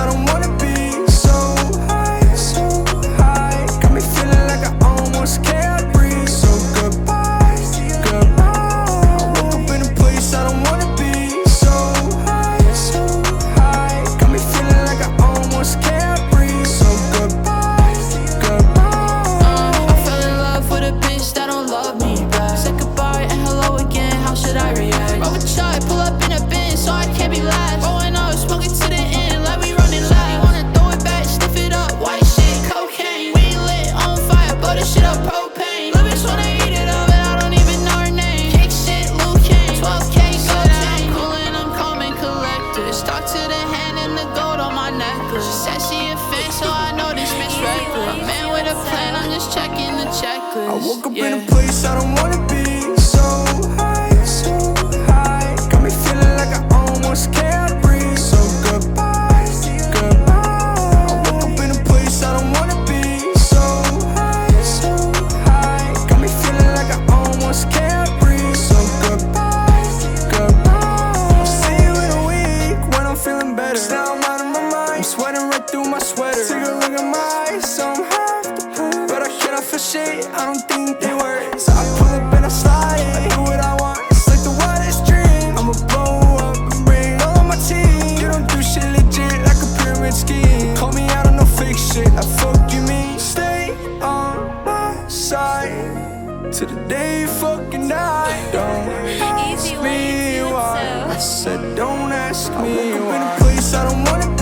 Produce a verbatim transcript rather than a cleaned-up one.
I don't wanna be. So high, so high, got me feeling like I almost can't breathe. So goodbye, goodbye. I woke up in a place I don't wanna be. So high, so high, got me feeling like I almost can't breathe. So goodbye, goodbye. uh, I fell in love with a bitch that don't love me back. Said goodbye and hello again, how should I react? Roll a shot, pull up in a bin, so I can't be last. Rolling up, smoking to the end, like we running loud. Wanna throw it back, sniff it up, white shit, cocaine. We ain't lit, on fire, blow this shit up, propane. Little bitch wanna eat it up, and I don't even know her name. Kick shit, Luke Kane, twelve K, go down. I'm coolin', I'm calm and collected. Talk to the hand and the gold on my necklace. She said she a fan, so I know this bitch reckless. Man with a plan, I'm just checking the checklist. I woke up yeah. in a place I don't wanna be. So high, so high, got me feeling like I almost can't breathe. So goodbye, goodbye. I woke up in a place I don't wanna be. So high, so high, got me feeling like I almost can't breathe. So goodbye, goodbye. I'll see you in a week when I'm feeling better. 'Cause now I'm out of my mind, I'm sweating right through my sweater. Take a look at my eyes, so I'm half the plan, but I cannot feel shit, I don't think they work. So I pull up and I slide, I do what I want, it's like the wildest dream. I'ma blow up and bring all of my team. You don't do shit legit like a pyramid scheme. Call me out on no fake shit, I fuck you mean. Stay on my side till the day you fucking die. Don't ask Easy me way to do it, why, so. I said don't ask me why. I woke up in a place I don't wanna be.